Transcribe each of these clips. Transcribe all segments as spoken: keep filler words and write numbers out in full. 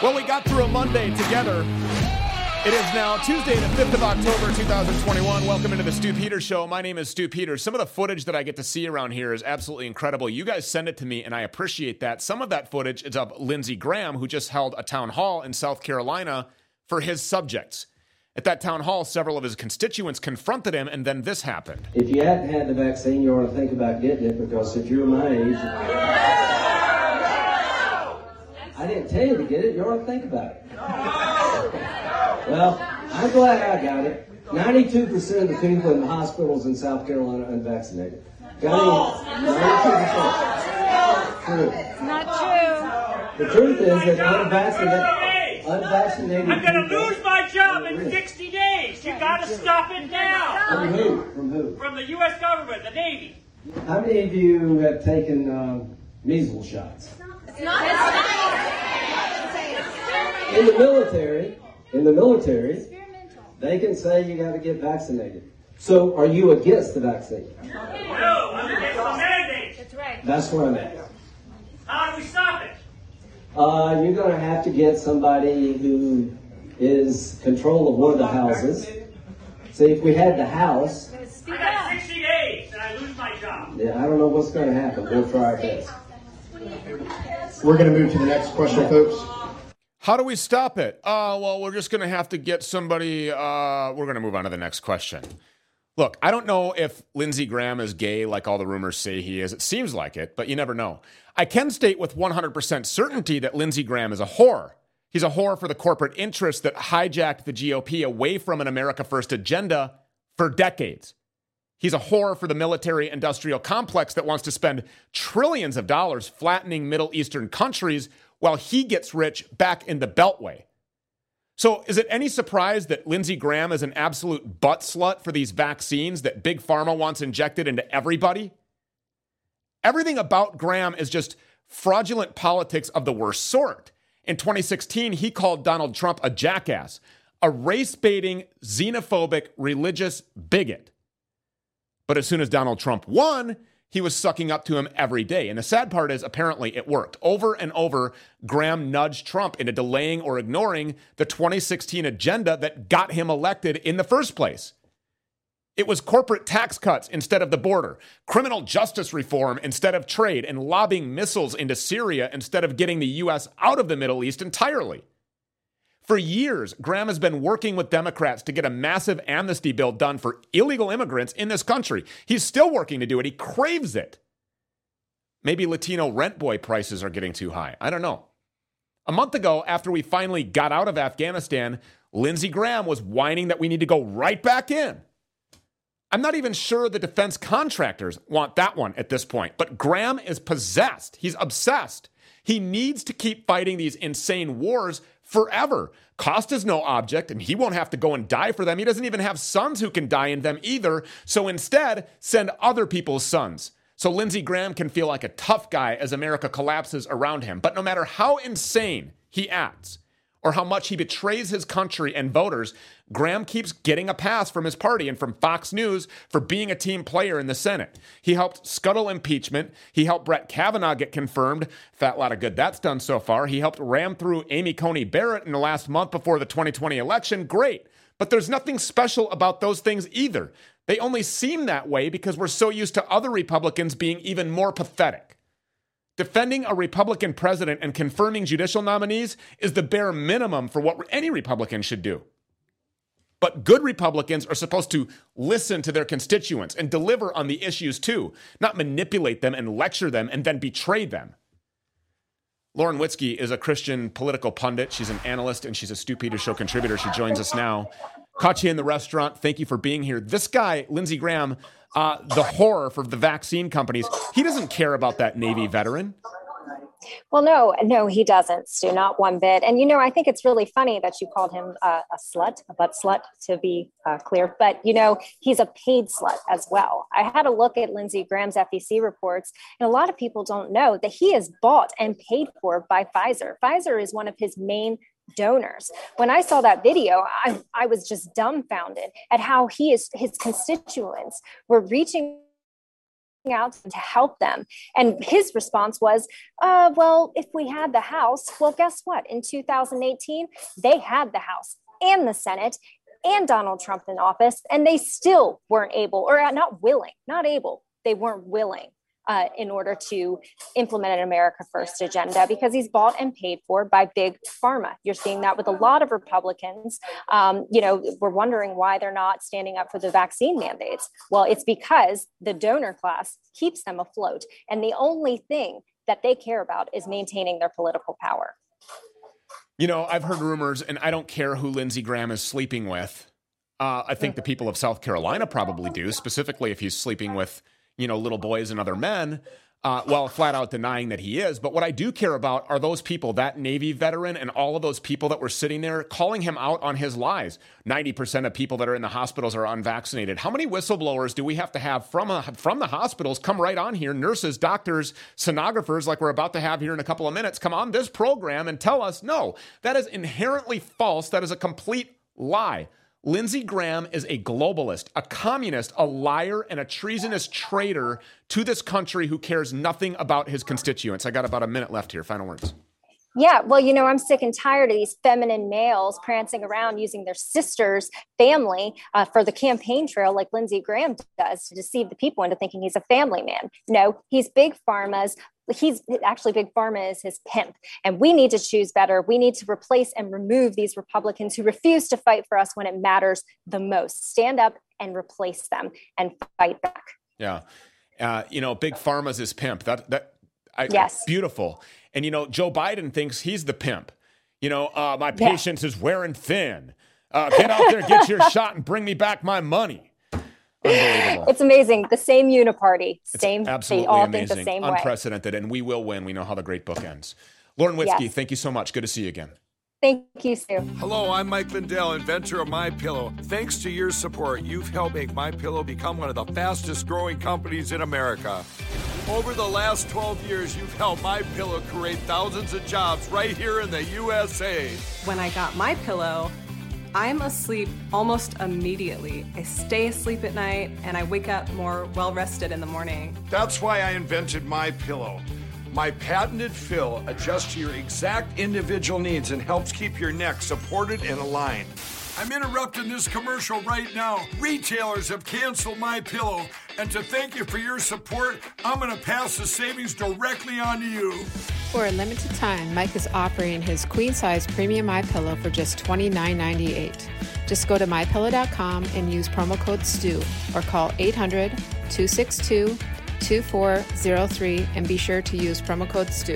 Well, we got through a Monday together. It is now Tuesday, the fifth of October, two thousand twenty-one. Welcome into the Stu Peters Show. My name is Stu Peters. Some of the footage that I get to see around here is absolutely incredible. You guys send it to me, and I appreciate that. Some of that footage is of Lindsey Graham, who just held a town hall in South Carolina for his subjects. At that town hall, several of his constituents confronted him, and then this happened. If you hadn't had the vaccine, you ought to think about getting it, because if you're my age... I didn't tell you to get it. You ought to think about it. Well, I'm glad I got it. ninety-two percent of the people in the hospitals in South Carolina are unvaccinated. Got any? ninety-two percent. True. It's not true. The truth is that unvaccinated, unvaccinated I'm going to lose my job in sixty days. You got to stop it now. From who? From who? From the U S government, the Navy. How many of you have taken um, measles shots? It's not. In the military, in the military, they can say you got to get vaccinated. So, are you against the vaccine? No, I'm against the mandate. That's right. That's where I'm at. How do we stop it? Uh, you're going to have to get somebody who is control of one of the houses. See, if we had the house, I got sixty days and I lose my job. yeah, I don't know what's going to happen. We'll try our best. We're going to move to the next question, folks. How do we stop it? Uh, well, we're just going to have to get somebody. Uh, we're going to move on to the next question. Look, I don't know if Lindsey Graham is gay like all the rumors say he is. It seems like it, but you never know. I can state with one hundred percent certainty that Lindsey Graham is a whore. He's a whore for the corporate interests that hijacked the G O P away from an America First agenda for decades. He's a whore for the military-industrial complex that wants to spend trillions of dollars flattening Middle Eastern countries while he gets rich back in the Beltway. So is it any surprise that Lindsey Graham is an absolute butt slut for these vaccines that Big Pharma wants injected into everybody? Everything about Graham is just fraudulent politics of the worst sort. In twenty sixteen, he called Donald Trump a jackass, a race-baiting, xenophobic, religious bigot. But as soon as Donald Trump won, he was sucking up to him every day. And the sad part is, apparently, it worked. Over and over, Graham nudged Trump into delaying or ignoring the twenty sixteen agenda that got him elected in the first place. It was corporate tax cuts instead of the border, criminal justice reform instead of trade, and lobbing missiles into Syria instead of getting the U S out of the Middle East entirely. For years, Graham has been working with Democrats to get a massive amnesty bill done for illegal immigrants in this country. He's still working to do it. He craves it. Maybe Latino rent boy prices are getting too high. I don't know. A month ago, after we finally got out of Afghanistan, Lindsey Graham was whining that we need to go right back in. I'm not even sure the defense contractors want that one at this point, but Graham is possessed. He's obsessed. He needs to keep fighting these insane wars forever. Cost is no object, and he won't have to go and die for them. He doesn't even have sons who can die in them either. So instead, send other people's sons. So Lindsey Graham can feel like a tough guy as America collapses around him. But no matter how insane he acts, or how much he betrays his country and voters, Graham keeps getting a pass from his party and from Fox News for being a team player in the Senate. He helped scuttle impeachment. He helped Brett Kavanaugh get confirmed. Fat lot of good that's done so far. He helped ram through Amy Coney Barrett in the last month before the twenty twenty election. Great. But there's nothing special about those things either. They only seem that way because we're so used to other Republicans being even more pathetic. Defending a Republican president and confirming judicial nominees is the bare minimum for what any Republican should do. But good Republicans are supposed to listen to their constituents and deliver on the issues too, not manipulate them and lecture them and then betray them. Lauren Witzke is a Christian political pundit. She's an analyst and she's a Stu Peters Show contributor. She joins us now. Caught you in the restaurant. Thank you for being here. This guy, Lindsey Graham, uh, the horror for the vaccine companies, he doesn't care about that Navy veteran. Well, no, no, he doesn't, Stu, not one bit. And, you know, I think it's really funny that you called him uh, a slut, a butt slut, to be uh, clear. But, you know, he's a paid slut as well. I had a look at Lindsey Graham's F E C reports, and a lot of people don't know that he is bought and paid for by Pfizer. Pfizer is one of his main donors. When I saw that video, I, I was just dumbfounded at how he is, his constituents were reaching out to help them. And his response was, uh, well, if we had the House, well, guess what? In two thousand eighteen, they had the House and the Senate and Donald Trump in office, and they still weren't able, or not willing, not able, they weren't willing uh, in order to implement an America First agenda, because he's bought and paid for by big pharma. You're seeing that with a lot of Republicans. Um, you know, we're wondering why they're not standing up for the vaccine mandates. Well, it's because the donor class keeps them afloat. And the only thing that they care about is maintaining their political power. You know, I've heard rumors, and I don't care who Lindsey Graham is sleeping with. Uh, I think the people of South Carolina probably do, specifically if he's sleeping with, you know, little boys and other men, uh, while flat out denying that he is. But what I do care about are those people, that Navy veteran and all of those people that were sitting there calling him out on his lies. ninety percent of people that are in the hospitals are unvaccinated. How many whistleblowers do we have to have from a, from the hospitals come right on here? Nurses, doctors, sonographers, like we're about to have here in a couple of minutes, come on this program and tell us, no, that is inherently false. That is a complete lie. Lindsey Graham is a globalist, a communist, a liar, and a treasonous traitor to this country who cares nothing about his constituents. I got about a minute left here. Final words. Yeah, well, you know, I'm sick and tired of these feminine males prancing around using their sister's family uh, for the campaign trail like Lindsey Graham does to deceive the people into thinking he's a family man. No, he's big pharma's. He's actually big pharma is his pimp. And we need to choose better. We need to replace and remove these Republicans who refuse to fight for us when it matters the most. Stand up and replace them and fight back. Yeah. Uh, you know, big pharma's his pimp. That, that, I, yes. Beautiful. And, you know, Joe Biden thinks he's the pimp. You know, uh, my patience yeah. is wearing thin. Uh, get out there, get your shot, and bring me back my money. Unbelievable. It's amazing. The same uniparty, same. It's absolutely they all amazing. Think the same Unprecedented, way. And we will win. We know how the great book ends. Lauren Witzke, yes. Thank you so much. Good to see you again. Thank you, Stu. Hello, I'm Mike Lindell, inventor of MyPillow. Thanks to your support, you've helped make MyPillow become one of the fastest growing companies in America. Over the last twelve years, you've helped MyPillow create thousands of jobs right here in the U S A. When I got MyPillow, I'm asleep almost immediately. I stay asleep at night and I wake up more well-rested in the morning. That's why I invented MyPillow. My patented fill adjusts to your exact individual needs and helps keep your neck supported and aligned. I'm interrupting this commercial right now. Retailers have canceled MyPillow, and to thank you for your support, I'm going to pass the savings directly on to you. For a limited time, Mike is offering his queen-size premium MyPillow for just twenty-nine ninety-eight. Just go to my pillow dot com and use promo code STU or call eight hundred, two six two, two four zero three and be sure to use promo code STU.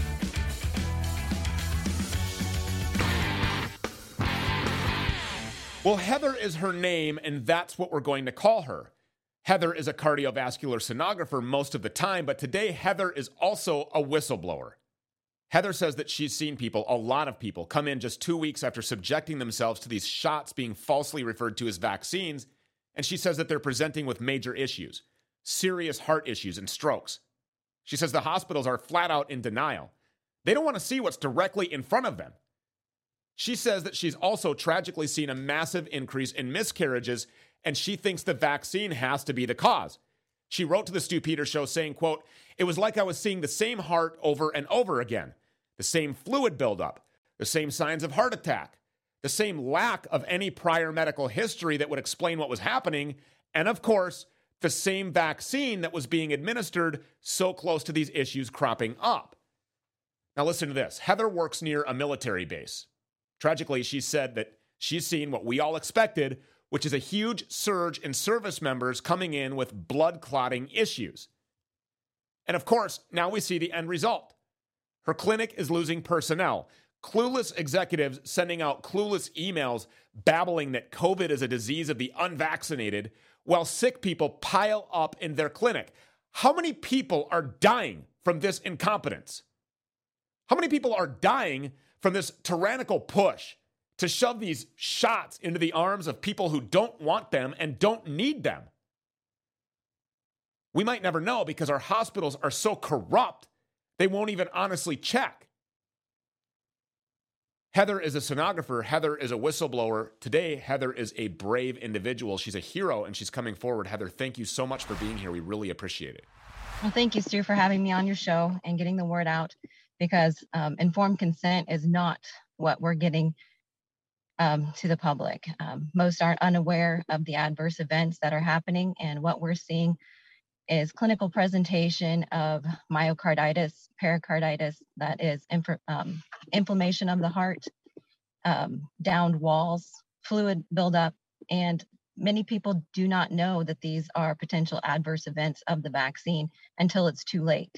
Well, Heather is her name, and that's what we're going to call her. Heather is a cardiovascular sonographer most of the time, but today Heather is also a whistleblower. Heather says that she's seen people, a lot of people, come in just two weeks after subjecting themselves to these shots being falsely referred to as vaccines, and she says that they're presenting with major issues, serious heart issues and strokes. She says the hospitals are flat out in denial. They don't want to see what's directly in front of them. She says that she's also tragically seen a massive increase in miscarriages, and she thinks the vaccine has to be the cause. She wrote to the Stu Peters Show saying, quote, "It was like I was seeing the same heart over and over again, the same fluid buildup, the same signs of heart attack, the same lack of any prior medical history that would explain what was happening, and of course, the same vaccine that was being administered so close to these issues cropping up." Now listen to this. Heather works near a military base. Tragically, she said that she's seen what we all expected, which is a huge surge in service members coming in with blood clotting issues. And of course, now we see the end result. Her clinic is losing personnel. Clueless executives sending out clueless emails babbling that COVID is a disease of the unvaccinated, while sick people pile up in their clinic. How many people are dying from this incompetence? How many people are dying from this tyrannical push to shove these shots into the arms of people who don't want them and don't need them? We might never know because our hospitals are so corrupt, they won't even honestly check. Heather is a sonographer. Heather is a whistleblower. Today, Heather is a brave individual. She's a hero, and she's coming forward. Heather, thank you so much for being here. We really appreciate it. Well, thank you, Stu, for having me on your show and getting the word out, because um, informed consent is not what we're getting um, to the public. Um, most aren't unaware of the adverse events that are happening, and what we're seeing is clinical presentation of myocarditis, pericarditis, that is inf- um, inflammation of the heart, um, downed walls, fluid buildup, and many people do not know that these are potential adverse events of the vaccine until it's too late.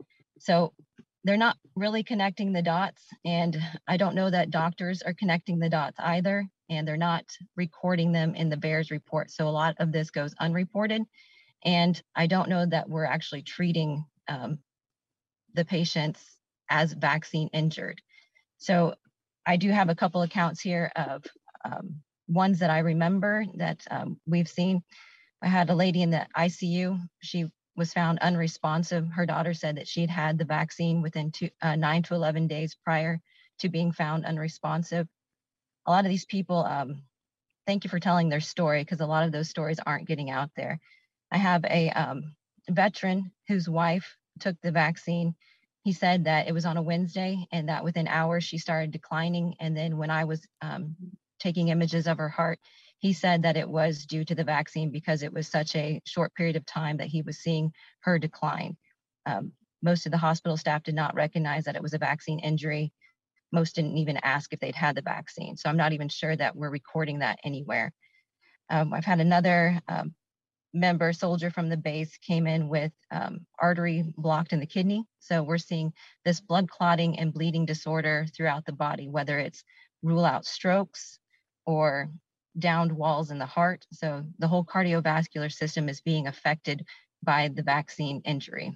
So they're not really connecting the dots, and I don't know that doctors are connecting the dots either, and they're not recording them in the V A E R S report. So a lot of this goes unreported. And I don't know that we're actually treating um, the patients as vaccine injured. So I do have a couple accounts here of um, ones that I remember that um, we've seen. I had a lady in the I C U. She was found unresponsive. Her daughter said that she'd had the vaccine within two, uh, nine to eleven days prior to being found unresponsive. A lot of these people, um, thank you for telling their story, because a lot of those stories aren't getting out there. I have a um, veteran whose wife took the vaccine. He said that it was on a Wednesday and that within hours she started declining. And then when I was um, taking images of her heart, he said that it was due to the vaccine because it was such a short period of time that he was seeing her decline. Um, most of the hospital staff did not recognize that it was a vaccine injury. Most didn't even ask if they'd had the vaccine. So I'm not even sure that we're recording that anywhere. Um, I've had another um, member soldier from the base came in with um, artery blocked in the kidney. So we're seeing this blood clotting and bleeding disorder throughout the body, whether it's rule out strokes or downed walls in the heart. So the whole cardiovascular system is being affected by the vaccine injury.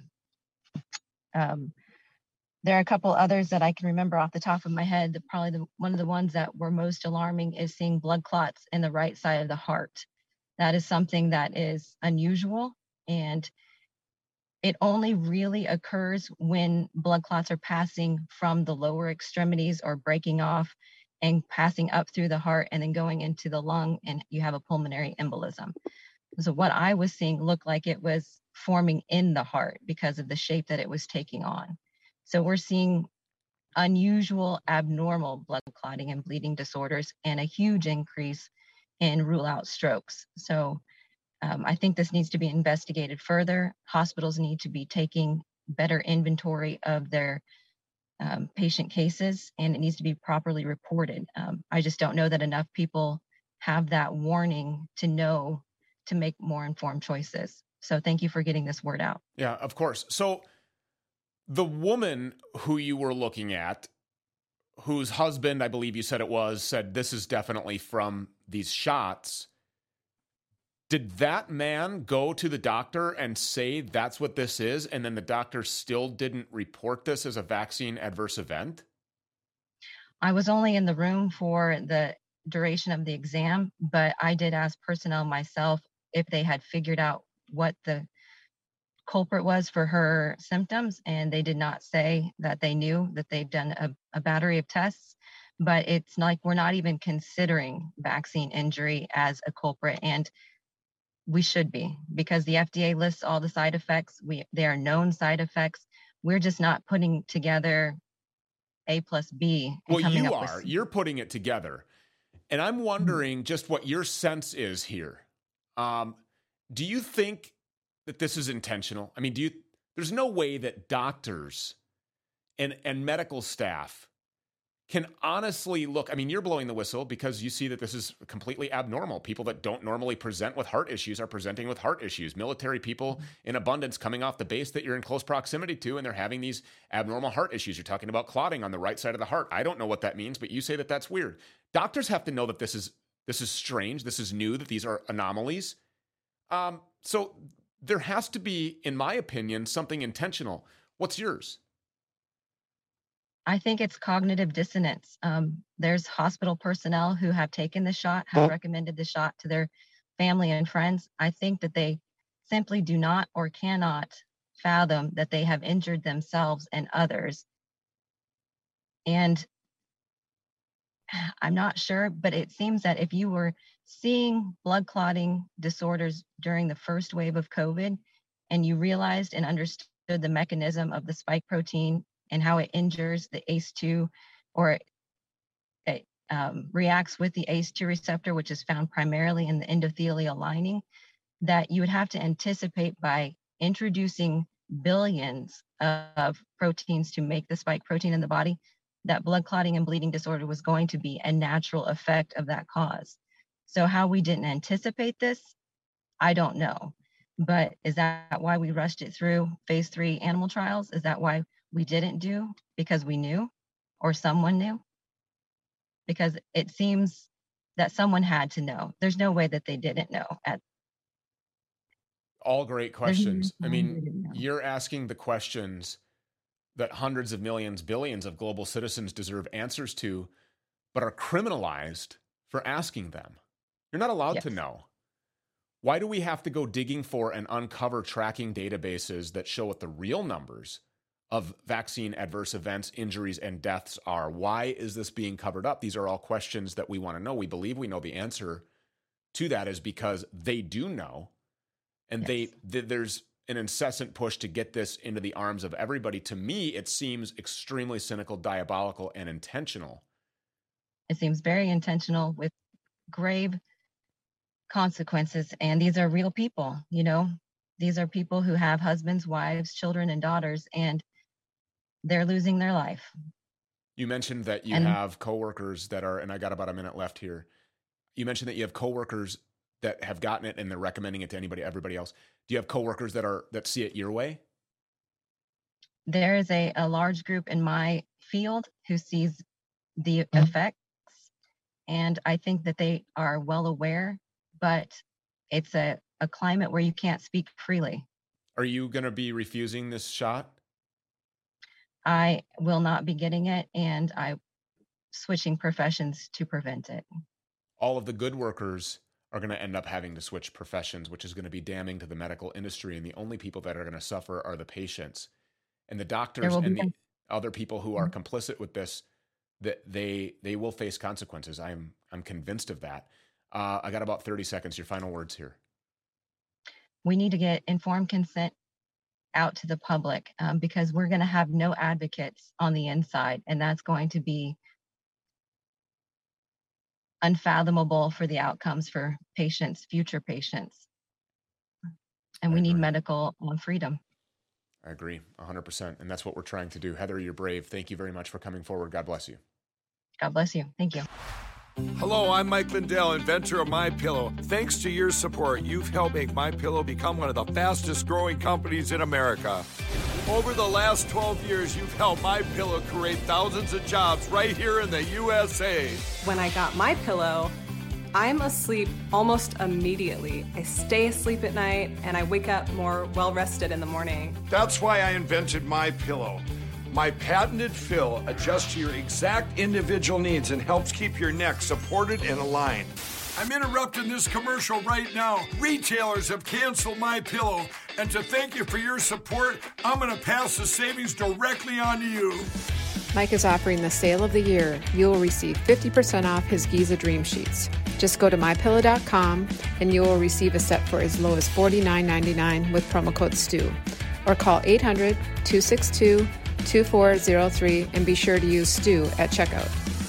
Um, there are a couple others that I can remember off the top of my head. The, probably the, one of the ones that were most alarming is seeing blood clots in the right side of the heart. That is something that is unusual, and it only really occurs when blood clots are passing from the lower extremities or breaking off and passing up through the heart and then going into the lung, and you have a pulmonary embolism. So what I was seeing looked like it was forming in the heart because of the shape that it was taking on. So we're seeing unusual, abnormal blood clotting and bleeding disorders and a huge increase in rule out strokes. So um, I think this needs to be investigated further. Hospitals need to be taking better inventory of their um, patient cases, and it needs to be properly reported. Um, I just don't know that enough people have that warning to know to make more informed choices. So thank you for getting this word out. Yeah, of course. So the woman who you were looking at, whose husband, I believe you said it was, said this is definitely from these shots. Did that man go to the doctor and say that's what this is, and then the doctor still didn't report this as a vaccine adverse event? I was only in the room for the duration of the exam, but I did ask personnel myself if they had figured out what the culprit was for her symptoms, and they did not say that they knew that they've done a, a battery of tests. But it's like we're not even considering vaccine injury as a culprit, and we should be, because the F D A lists all the side effects. We they are known side effects. We're just not putting together A plus B. Well, you are. With... You're putting it together, and I'm wondering mm-hmm. just what your sense is here. Um, do you think that this is intentional? I mean, do you? There's no way that doctors and and medical staff can honestly look. I mean, you're blowing the whistle because you see that this is completely abnormal. People that don't normally present with heart issues are presenting with heart issues. Military people in abundance coming off the base that you're in close proximity to, and they're having these abnormal heart issues. You're talking about clotting on the right side of the heart. I don't know what that means, but you say that that's weird. Doctors have to know that this is this is strange. This is new, that these are anomalies. Um, so there has to be, in my opinion, something intentional. What's yours? I think it's cognitive dissonance. Um, there's hospital personnel who have taken the shot, have recommended the shot to their family and friends. I think that they simply do not or cannot fathom that they have injured themselves and others. And I'm not sure, but it seems that if you were seeing blood clotting disorders during the first wave of COVID, and you realized and understood the mechanism of the spike protein and how it injures the A C E two, or it um, reacts with the A C E two receptor, which is found primarily in the endothelial lining, that you would have to anticipate by introducing billions of proteins to make the spike protein in the body, that blood clotting and bleeding disorder was going to be a natural effect of that cause. So how we didn't anticipate this, I don't know. But is that why we rushed it through phase three animal trials? Is that why we didn't do? Because we knew, or someone knew? Because it seems that someone had to know. There's no way that they didn't know. At All great questions. I mean, you're asking the questions that hundreds of millions, billions of global citizens deserve answers to, but are criminalized for asking them. You're not allowed yes. to know. Why do we have to go digging for and uncover tracking databases that show what the real numbers of vaccine adverse events, injuries, and deaths are? Why is this being covered up? These are all questions that we want to know. We believe we know the answer to that is because they do know. And yes. they th- there's an incessant push to get this into the arms of everybody. To me, it seems extremely cynical, diabolical, and intentional. It seems very intentional with grave consequences. And these are real people, you know, these are people who have husbands, wives, children, and daughters, and they're losing their life. You mentioned that you and, have coworkers that are, and I got about a minute left here. You mentioned that you have coworkers that have gotten it and they're recommending it to anybody, everybody else. Do you have coworkers that are, that see it your way? There is a, a large group in my field who sees the mm-hmm. effects, and I think that they are well aware, but it's a, a climate where you can't speak freely. Are you going to be refusing this shot? I will not be getting it, and I'm switching professions to prevent it. All of the good workers are going to end up having to switch professions, which is going to be damning to the medical industry. And the only people that are going to suffer are the patients and the doctors and the other people who are mm-hmm. complicit with this, that they, they will face consequences. I'm, I'm convinced of that. Uh, I got about thirty seconds. Your final words here. We need to get informed consent out to the public um, because we're going to have no advocates on the inside, and that's going to be unfathomable for the outcomes for patients, future patients. And we need medical freedom. I agree one hundred percent. And that's what we're trying to do. Heather, you're brave. Thank you very much for coming forward. God bless you. God bless you. Thank you. Hello, I'm Mike Lindell, inventor of MyPillow. Thanks to your support, you've helped make MyPillow become one of the fastest growing companies in America. Over the last twelve years, you've helped MyPillow create thousands of jobs right here in the U S A. When I got MyPillow, I'm asleep almost immediately. I stay asleep at night and I wake up more well-rested in the morning. That's why I invented MyPillow. My patented fill adjusts to your exact individual needs and helps keep your neck supported and aligned. I'm interrupting this commercial right now. Retailers have canceled MyPillow, and to thank you for your support, I'm going to pass the savings directly on to you. Mike is offering the sale of the year. You will receive fifty percent off his Giza Dream Sheets. Just go to my pillow dot com and you will receive a set for as low as forty-nine ninety-nine with promo code STU. Or call eight hundred, two six two, two four zero three and be sure to use STU at checkout.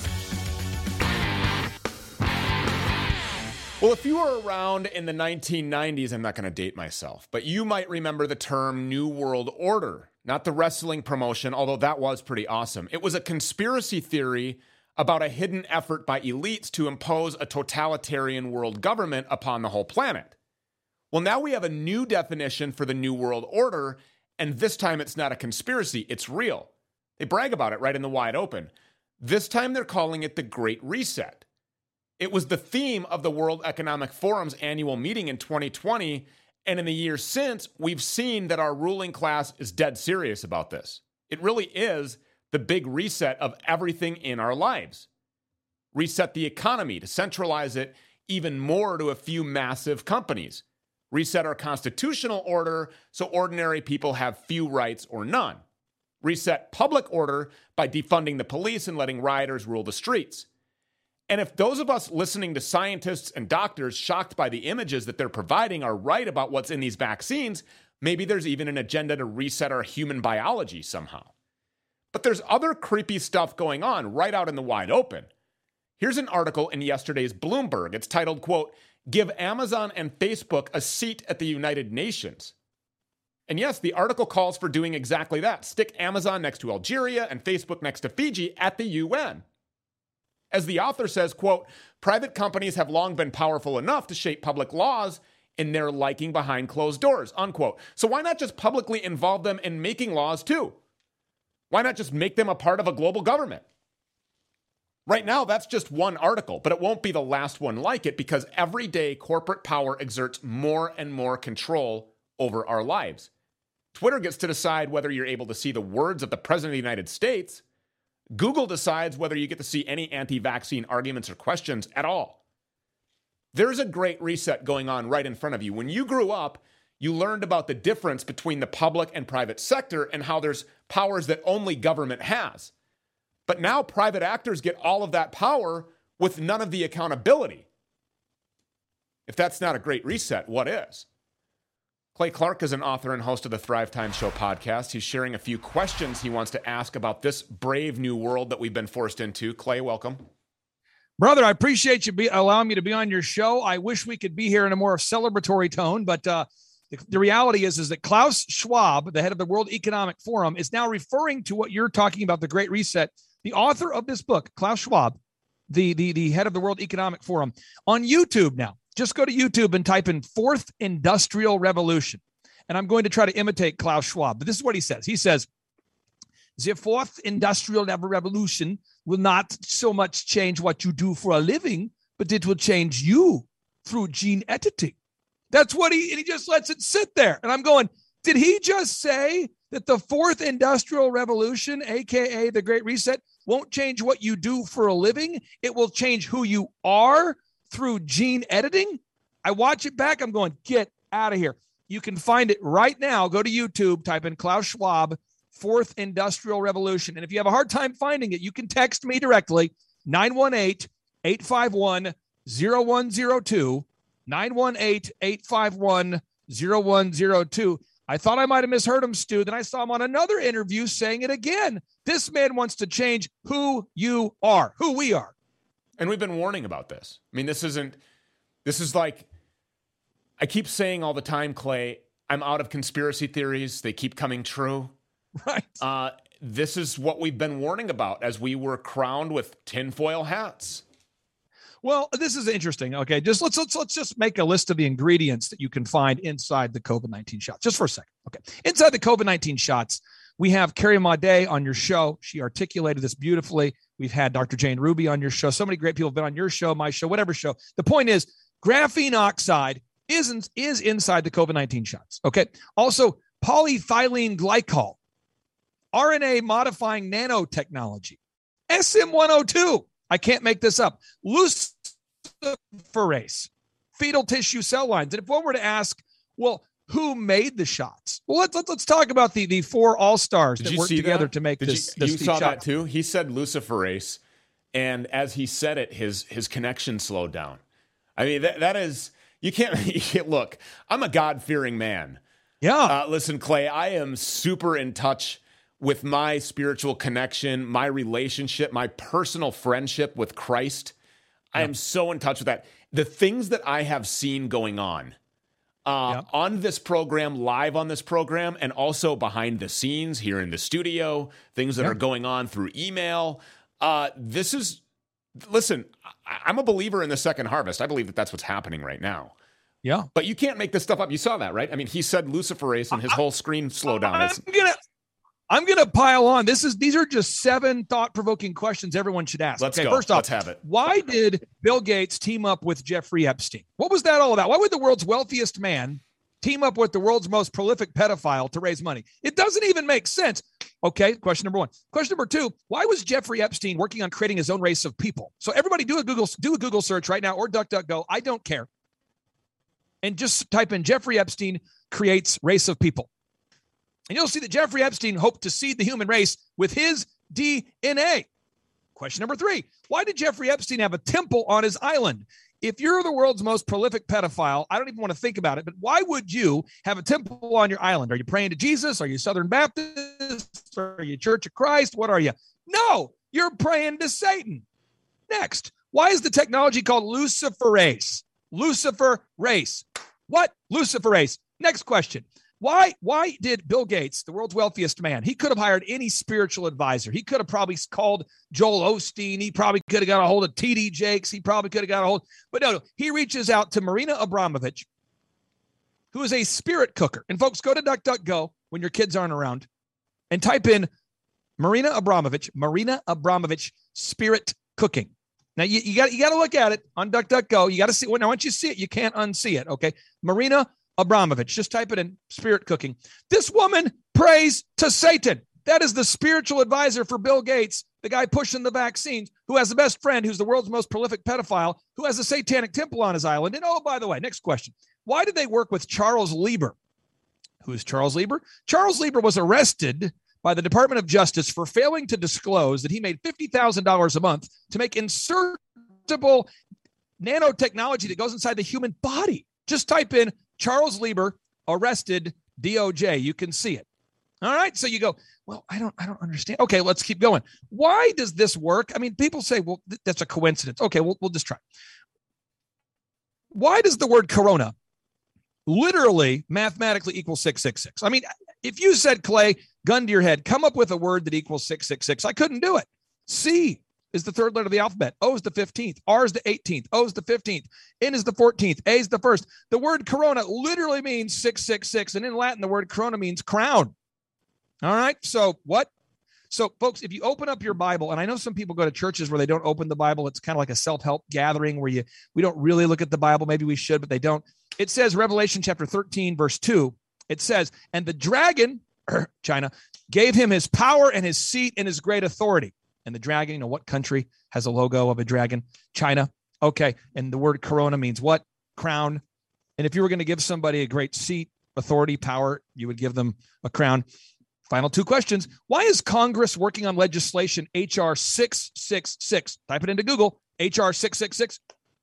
Well, if you were around in the nineteen nineties, I'm not going to date myself, but you might remember the term New World Order, not the wrestling promotion, although that was pretty awesome. It was a conspiracy theory about a hidden effort by elites to impose a totalitarian world government upon the whole planet. Well, now we have a new definition for the New World Order, and this time it's not a conspiracy, it's real. They brag about it right in the wide open. This time they're calling it the Great Reset. It was the theme of the World Economic Forum's annual meeting in twenty twenty, and in the years since, we've seen that our ruling class is dead serious about this. It really is the big reset of everything in our lives. Reset the economy to centralize it even more to a few massive companies. Reset our constitutional order so ordinary people have few rights or none. Reset public order by defunding the police and letting rioters rule the streets. And if those of us listening to scientists and doctors shocked by the images that they're providing are right about what's in these vaccines, maybe there's even an agenda to reset our human biology somehow. But there's other creepy stuff going on right out in the wide open. Here's an article in yesterday's Bloomberg. It's titled, quote, "Give Amazon and Facebook a seat at the United Nations." And yes, the article calls for doing exactly that. Stick Amazon next to Algeria and Facebook next to Fiji at the U N. As the author says, quote, "Private companies have long been powerful enough to shape public laws in their liking behind closed doors," unquote. So why not just publicly involve them in making laws too? Why not just make them a part of a global government? Right now, that's just one article, but it won't be the last one like it because every day corporate power exerts more and more control over our lives. Twitter gets to decide whether you're able to see the words of the President of the United States. Google decides whether you get to see any anti-vaccine arguments or questions at all. There's a great reset going on right in front of you. When you grew up, you learned about the difference between the public and private sector and how there's powers that only government has. But now private actors get all of that power with none of the accountability. If that's not a great reset, what is? Clay Clark is an author and host of the Thrive Time Show podcast. He's sharing a few questions he wants to ask about this brave new world that we've been forced into. Clay, welcome. Brother, I appreciate you be, allowing me to be on your show. I wish we could be here in a more celebratory tone, but uh, the, the reality is, is that Klaus Schwab, the head of the World Economic Forum, is now referring to what you're talking about, the Great Reset. The author of this book, Klaus Schwab, the, the, the head of the World Economic Forum, on YouTube now. Just go to YouTube and type in Fourth Industrial Revolution. And I'm going to try to imitate Klaus Schwab. But this is what he says. He says, "The fourth industrial revolution will not so much change what you do for a living, but it will change you through gene editing." That's what he, and he just lets it sit there. And I'm going, did he just say that the fourth industrial revolution, A K A the Great Reset, won't change what you do for a living? It will change who you are through gene editing? I watch it back. I'm going, get out of here. You can find it right now. Go to YouTube, type in Klaus Schwab, Fourth Industrial Revolution. And if you have a hard time finding it, you can text me directly, nine one eight, eight five one, zero one zero two, nine one eight, eight five one, zero one zero two. I thought I might have misheard him, Stu. Then I saw him on another interview saying it again. This man wants to change who you are, who we are. And we've been warning about this. I mean, this isn't, this is like, I keep saying all the time, Clay, I'm out of conspiracy theories. They keep coming true. Right. Uh, this is what we've been warning about as we were crowned with tinfoil hats. Well, this is interesting. Okay, just let's let's let's just make a list of the ingredients that you can find inside the COVID nineteen shots. Just for a second. Okay, inside the COVID nineteen shots, we have Carrie Maudet on your show. She articulated this beautifully. We've had Doctor Jane Ruby on your show. So many great people have been on your show, my show, whatever show. The point is, graphene oxide isn't is inside the COVID nineteen shots. Okay. Also, polyethylene glycol, R N A modifying nanotechnology, S M one oh two. I can't make this up. Luciferase, fetal tissue cell lines. And if one were to ask, well, who made the shots? Well, let's let's, let's talk about the the four all stars that worked together that? to make Did this. You, this you saw shot. that too. He said luciferase, and as he said it, his his connection slowed down. I mean, that that is you can't, you can't look. I'm a God fearing man. Yeah. Uh, listen, Clay, I am super in touch with my spiritual connection, my relationship, my personal friendship with Christ. I am so in touch with that. The things that I have seen going on uh, yep. on this program, live on this program, and also behind the scenes here in the studio, things that yep. are going on through email. Uh, this is, listen, I, I'm a believer in the second harvest. I believe that that's what's happening right now. Yeah. But you can't make this stuff up. You saw that, right? I mean, he said luciferase and his whole screen slowed down. I'm gonna, I'm gonna pile on. This is these are just seven thought-provoking questions everyone should ask. Let's okay, go. First off, Let's have it. Why did Bill Gates team up with Jeffrey Epstein? What was that all about? Why would the world's wealthiest man team up with the world's most prolific pedophile to raise money? It doesn't even make sense. Okay, question number one. Question number two, why was Jeffrey Epstein working on creating his own race of people? So everybody do a Google, do a Google search right now or DuckDuckGo. I don't care. And just type in Jeffrey Epstein creates race of people. And you'll see that Jeffrey Epstein hoped to seed the human race with his D N A. Question number three, why did Jeffrey Epstein have a temple on his island? If you're the world's most prolific pedophile, I don't even want to think about it, but why would you have a temple on your island? Are you praying to Jesus? Are you Southern Baptist? Are you Church of Christ? What are you? No, you're praying to Satan. Next, why is the technology called luciferase? Luciferase. What? Luciferase. Next question. Why, why did Bill Gates, the world's wealthiest man, he could have hired any spiritual advisor. He could have probably called Joel Osteen. He probably could have got a hold of T D Jakes. He probably could have got a hold. But no, no, he reaches out to Marina Abramovich, who is a spirit cooker. And folks, go to DuckDuckGo when your kids aren't around and type in Marina Abramovich, Marina Abramovich spirit cooking. Now, you, you got you got to look at it on DuckDuckGo. You got to see. Well, now, once you see it, you can't unsee it, okay? Marina Abramovich. Just type it in, spirit cooking. This woman prays to Satan. That is the spiritual advisor for Bill Gates, the guy pushing the vaccines, who has the best friend, who's the world's most prolific pedophile, who has a satanic temple on his island. And oh, by the way, next question. Why did they work with Charles Lieber? Who is Charles Lieber? Charles Lieber was arrested by the Department of Justice for failing to disclose that he made fifty thousand dollars a month to make insertable nanotechnology that goes inside the human body. Just type in Charles Lieber arrested D O J. You can see it. All right. So you go, well, I don't, I don't understand. Okay, let's keep going. Why does this work? I mean, people say, well, th- that's a coincidence. Okay, we'll, we'll just try. Why does the word corona literally mathematically equal six six six? I mean, if you said, Clay, gun to your head, come up with a word that equals six six six, I couldn't do it. C is the third letter of the alphabet. O is the fifteenth. R is the eighteenth. O is the fifteenth. N is the fourteenth. A is the first. The word corona literally means six six six. And in Latin, the word corona means crown. All right. So what? So, folks, if you open up your Bible, and I know some people go to churches where they don't open the Bible. It's kind of like a self-help gathering where you we don't really look at the Bible. Maybe we should, but they don't. It says, Revelation chapter thirteen, verse two, it says, and the dragon, China, gave him his power and his seat and his great authority. And the dragon, you know, what country has a logo of a dragon? China. Okay. And the word corona means what? Crown. And if you were going to give somebody a great seat, authority, power, you would give them a crown. Final two questions. Why is Congress working on legislation H R six six six? Type it into Google, H R six six six,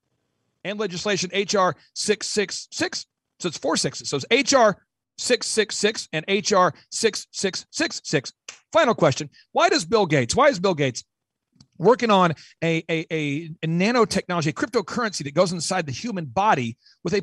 and legislation H R six six six. So it's four sixes. So it's H R six six six and H R six six six six. Final question. Why does Bill Gates, why is Bill Gates working on a, a, a, a nanotechnology, a cryptocurrency that goes inside the human body with a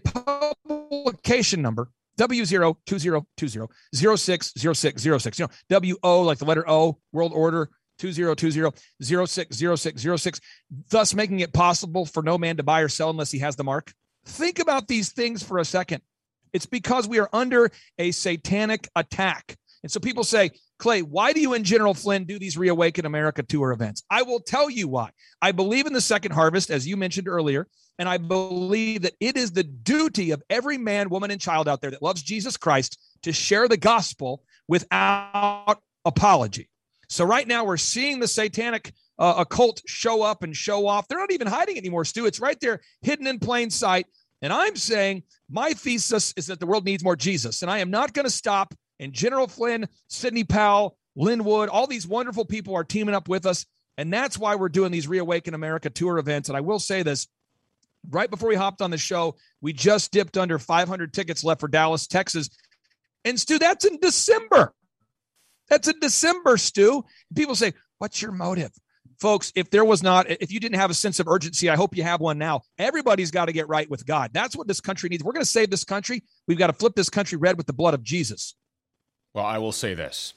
publication number, W zero two zero two zero zero six zero six zero six, you know, W O like the letter O, world order, two zero two zero zero six zero six zero six, thus making it possible for no man to buy or sell unless he has the mark? Think about these things for a second. It's because we are under a satanic attack. And so people say, Clay, why do you and General Flynn do these Reawaken America tour events? I will tell you why. I believe in the second harvest, as you mentioned earlier, and I believe that it is the duty of every man, woman, and child out there that loves Jesus Christ to share the gospel without apology. So right now we're seeing the satanic uh, occult show up and show off. They're not even hiding anymore, Stu. It's right there, hidden in plain sight. And I'm saying my thesis is that the world needs more Jesus, and I am not going to stop. And General Flynn, Sidney Powell, Lynn Wood, all these wonderful people are teaming up with us. And that's why we're doing these Reawaken America tour events. And I will say this, right before we hopped on the show, we just dipped under five hundred tickets left for Dallas, Texas. And Stu, that's in December. That's in December, Stu. People say, what's your motive? Folks, if there was not, if you didn't have a sense of urgency, I hope you have one now. Everybody's got to get right with God. That's what this country needs. We're going to save this country. We've got to flip this country red with the blood of Jesus. Well, I will say this.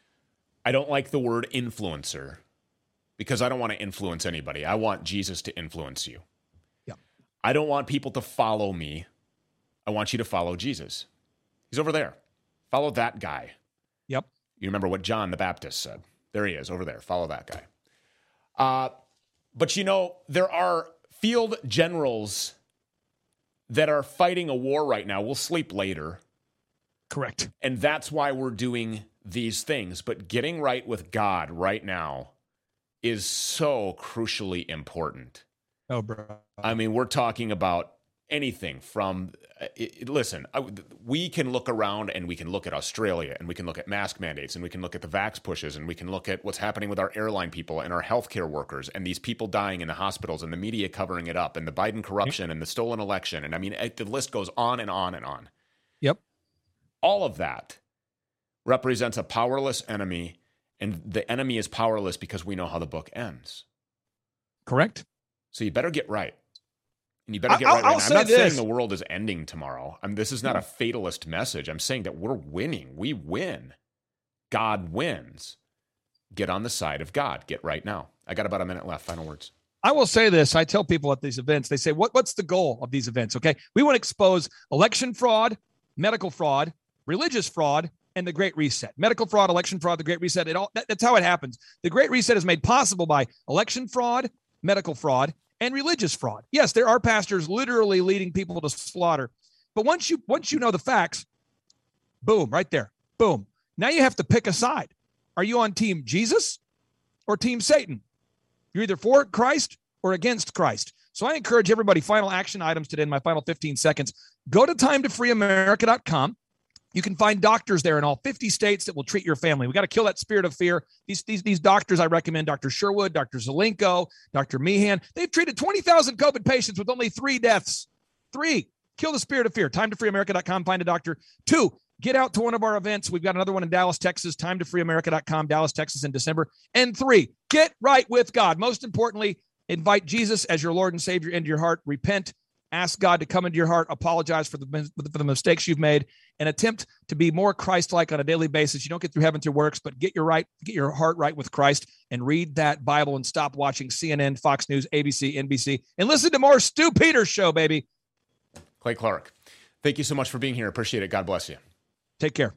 I don't like the word influencer because I don't want to influence anybody. I want Jesus to influence you. Yeah. I don't want people to follow me. I want you to follow Jesus. He's over there. Follow that guy. Yep. You remember what John the Baptist said. There he is over there. Follow that guy. Uh, but, you know, there are field generals that are fighting a war right now. We'll sleep later. Correct. And that's why we're doing these things. But getting right with God right now is so crucially important. Oh, bro. I mean, we're talking about anything from, uh, it, listen, I, we can look around and we can look at Australia and we can look at mask mandates and we can look at the vax pushes and we can look at what's happening with our airline people and our healthcare workers and these people dying in the hospitals and the media covering it up and the Biden corruption and the stolen election. And I mean, it, the list goes on and on and on. Yep. All of that represents a powerless enemy, and the enemy is powerless because we know how the book ends. Correct. So you better get right. And you better get I'll, right. I'll right. I'm say not this. saying the world is ending tomorrow. I mean, this is not a fatalist message. I'm saying that we're winning. We win. God wins. Get on the side of God. Get right now. I got about a minute left. Final words. I will say this. I tell people at these events, they say, what, what's the goal of these events? Okay. We want to expose election fraud, medical fraud, religious fraud, and the Great Reset. Medical fraud, election fraud, the Great Reset. It all that, that's how it happens. The Great Reset is made possible by election fraud, medical fraud, and religious fraud. Yes, there are pastors literally leading people to slaughter. But once you once you know the facts, boom, right there, boom. Now you have to pick a side. Are you on team Jesus or team Satan? You're either for Christ or against Christ. So I encourage everybody, final action items today in my final fifteen seconds. Go to time to free america dot com. You can find doctors there in all fifty states that will treat your family. We got to kill that spirit of fear. These, these, these doctors I recommend, Doctor Sherwood, Doctor Zelenko, Doctor Meehan. They've treated twenty thousand COVID patients with only three deaths. Three. Kill the spirit of fear. time to free america dot com. Find a doctor. Two, get out to one of our events. We've got another one in Dallas, Texas. time to free america dot com, Dallas, Texas in December. And three, get right with God. Most importantly, invite Jesus as your Lord and Savior into your heart. Repent. Ask God to come into your heart, apologize for the for the mistakes you've made, and attempt to be more Christ-like on a daily basis. You don't get through heaven through works, but get your right, get your heart right with Christ, and read that Bible and stop watching C N N, Fox News, A B C, N B C, and listen to more Stu Peters show, baby. Clay Clark, thank you so much for being here. Appreciate it. God bless you. Take care.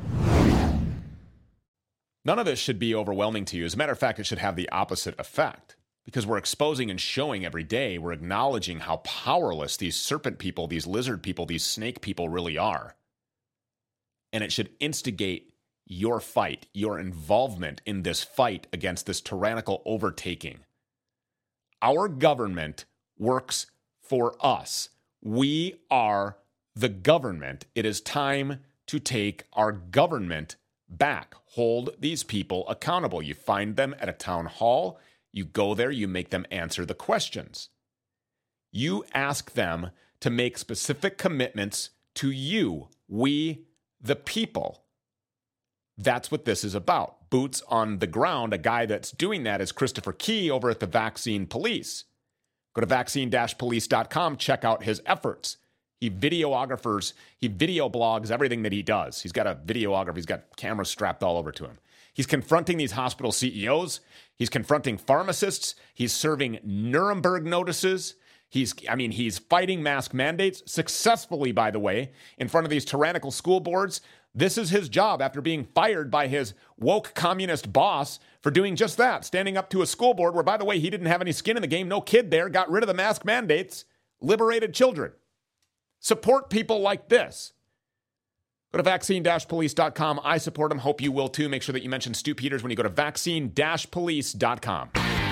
None of this should be overwhelming to you. As a matter of fact, it should have the opposite effect. Because we're exposing and showing every day, we're acknowledging how powerless these serpent people, these lizard people, these snake people really are. And it should instigate your fight, your involvement in this fight against this tyrannical overtaking. Our government works for us. We are the government. It is time to take our government back. Hold these people accountable. You find them at a town hall. You go there, you make them answer the questions. You ask them to make specific commitments to you, we, the people. That's what this is about. Boots on the ground. A guy that's doing that is Christopher Key over at the Vaccine Police. Go to vaccine dash police dot com, check out his efforts. He videographers, he video blogs everything that he does. He's got a videographer, he's got cameras strapped all over to him. He's confronting these hospital C E Os. He's confronting pharmacists. He's serving Nuremberg notices. He's, I mean, he's fighting mask mandates successfully, by the way, in front of these tyrannical school boards. This is his job after being fired by his woke communist boss for doing just that, standing up to a school board where, by the way, he didn't have any skin in the game. No kid there, got rid of the mask mandates, liberated children. Support people like this. Go to vaccine dash police dot com. I support them. Hope you will too. Make sure that you mention Stu Peters when you go to vaccine dash police dot com.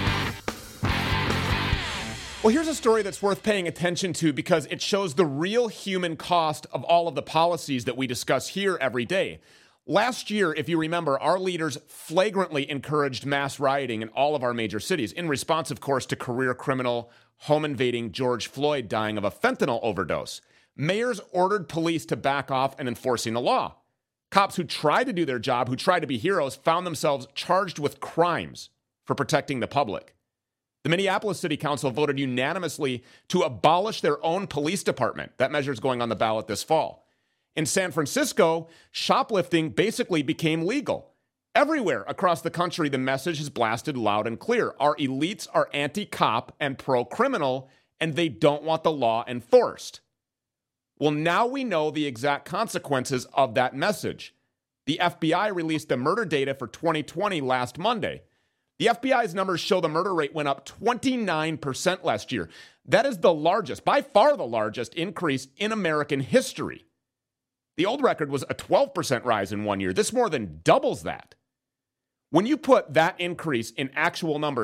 Well, here's a story that's worth paying attention to because it shows the real human cost of all of the policies that we discuss here every day. Last year, if you remember, our leaders flagrantly encouraged mass rioting in all of our major cities in response, of course, to career criminal, home-invading George Floyd dying of a fentanyl overdose. Mayors ordered police to back off and enforcing the law. Cops who tried to do their job, who tried to be heroes, found themselves charged with crimes for protecting the public. The Minneapolis City Council voted unanimously to abolish their own police department. That measure is going on the ballot this fall. In San Francisco, shoplifting basically became legal. Everywhere across the country, the message is blasted loud and clear. Our elites are anti-cop and pro-criminal, and they don't want the law enforced. Well, now we know the exact consequences of that message. The F B I released the murder data for twenty twenty last Monday. The F B I's numbers show the murder rate went up twenty-nine percent last year. That is the largest, by far the largest increase in American history. The old record was a twelve percent rise in one year. This more than doubles that. When you put that increase in actual numbers,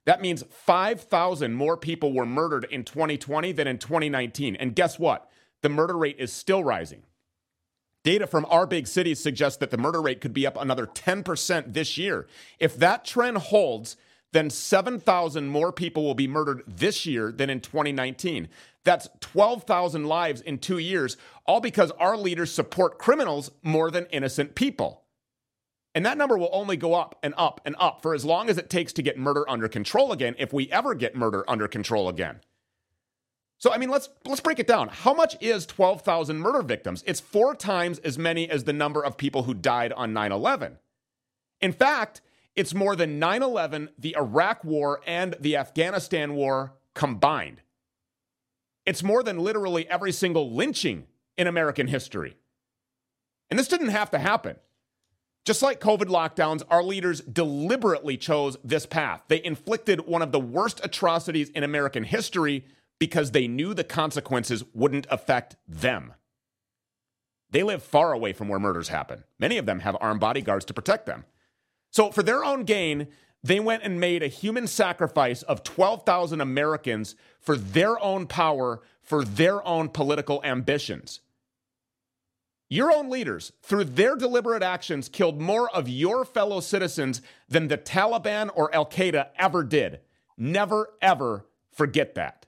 That means five thousand more people were murdered in twenty twenty than in twenty nineteen. And guess what? The murder rate is still rising. Data from our big cities suggests that the murder rate could be up another ten percent this year. If that trend holds, then seven thousand more people will be murdered this year than in twenty nineteen. That's twelve thousand lives in two years, all because our leaders support criminals more than innocent people. And that number will only go up and up and up for as long as it takes to get murder under control again, if we ever get murder under control again. So, I mean, let's let's break it down. How much is twelve thousand murder victims? It's four times as many as the number of people who died on nine eleven. In fact, it's more than nine eleven, the Iraq War, and the Afghanistan War combined. It's more than literally every single lynching in American history. And this didn't have to happen. Just like COVID lockdowns, our leaders deliberately chose this path. They inflicted one of the worst atrocities in American history because they knew the consequences wouldn't affect them. They live far away from where murders happen. Many of them have armed bodyguards to protect them. So for their own gain, they went and made a human sacrifice of twelve thousand Americans for their own power, for their own political ambitions. Your own leaders, through their deliberate actions, killed more of your fellow citizens than the Taliban or Al-Qaeda ever did. Never, ever forget that.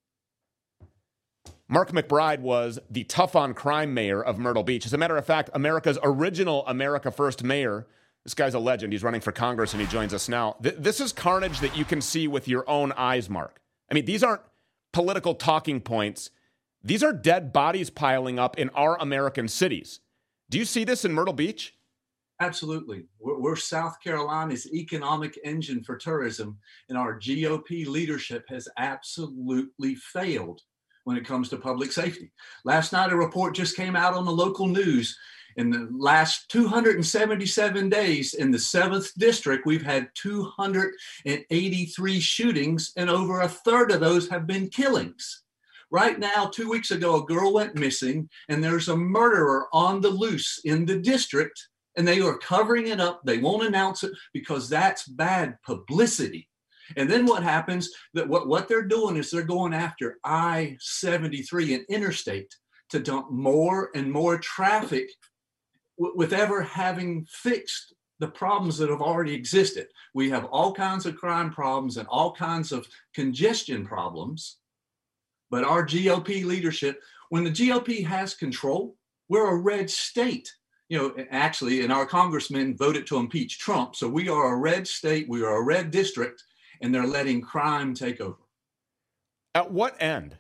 Mark McBride was the tough-on-crime mayor of Myrtle Beach. As a matter of fact, America's original America First mayor, this guy's a legend. He's running for Congress, and he joins us now. Th- this is carnage that you can see with your own eyes, Mark. I mean, these aren't political talking points. These are dead bodies piling up in our American cities. Do you see this in Myrtle Beach? Absolutely. We're, we're South Carolina's economic engine for tourism, and our G O P leadership has absolutely failed when it comes to public safety. Last night, a report just came out on the local news. In the last two hundred seventy-seven days in the seventh district, we've had two hundred eighty-three shootings, and over a third of those have been killings. Right now, two weeks ago, a girl went missing, and there's a murderer on the loose in the district, and they are covering it up. They won't announce it because that's bad publicity. And then what happens, that what, what they're doing is they're going after I seventy-three and interstate to dump more and more traffic w- with ever having fixed the problems that have already existed. We have all kinds of crime problems and all kinds of congestion problems. But our G O P leadership, when the G O P has control, we're a red state. You know, actually, and our congressmen voted to impeach Trump. So we are a red state, we are a red district, and they're letting crime take over. At what end?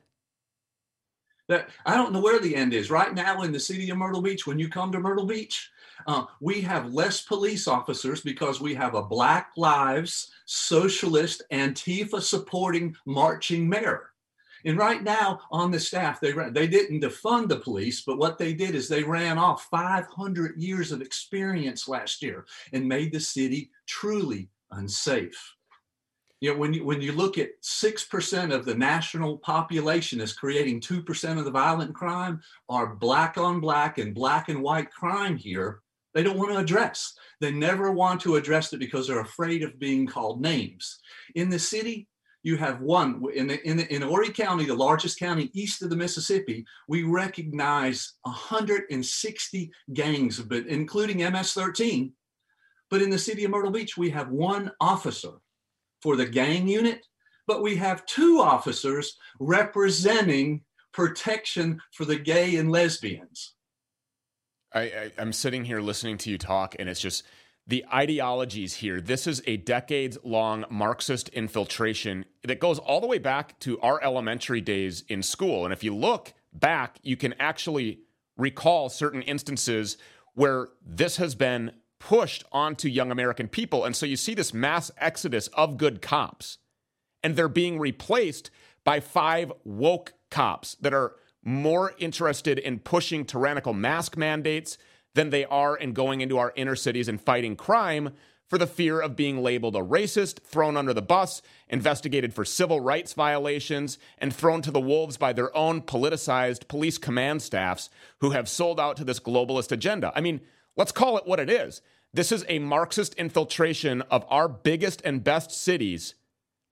That I don't know where the end is. Right now in the city of Myrtle Beach, when you come to Myrtle Beach, uh, we have less police officers because we have a Black Lives, socialist, Antifa supporting marching mayor. And right now on the staff, they ran, they didn't defund the police, but what they did is they ran off five hundred years of experience last year and made the city truly unsafe. You know, when you when you look at six percent of the national population is creating two percent of the violent crime, our black on black and black and white crime here, they don't want to address. They never want to address it because they're afraid of being called names. In the city, you have one, in, the, in, the, in Horry County, the largest county east of the Mississippi, we recognize one hundred sixty gangs, but including M S thirteen. But in the city of Myrtle Beach, we have one officer for the gang unit, but we have two officers representing protection for the gay and lesbians. I, I, I'm sitting here listening to you talk, and it's just the ideologies here. This is a decades-long Marxist infiltration that goes all the way back to our elementary days in school. And if you look back, you can actually recall certain instances where this has been pushed onto young American people. And so you see this mass exodus of good cops, and they're being replaced by five woke cops that are more interested in pushing tyrannical mask mandates than they are in going into our inner cities and fighting crime for the fear of being labeled a racist, thrown under the bus, investigated for civil rights violations, and thrown to the wolves by their own politicized police command staffs who have sold out to this globalist agenda. I mean, let's call it what it is. This is a Marxist infiltration of our biggest and best cities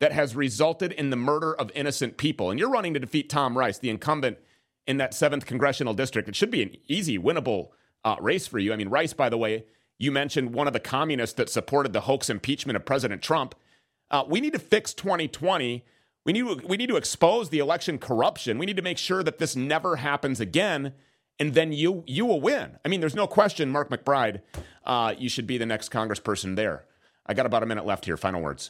that has resulted in the murder of innocent people. And you're running to defeat Tom Rice, the incumbent in that seventh congressional district. It should be an easy, winnable uh, race for you. I mean, Rice, by the way, you mentioned one of the communists that supported the hoax impeachment of President Trump. Uh, we need to fix twenty twenty. We need, to, we need to expose the election corruption. We need to make sure that this never happens again, and then you you will win. I mean, there's no question, Mark McBride, uh, you should be the next congressperson there. I got about a minute left here. Final words.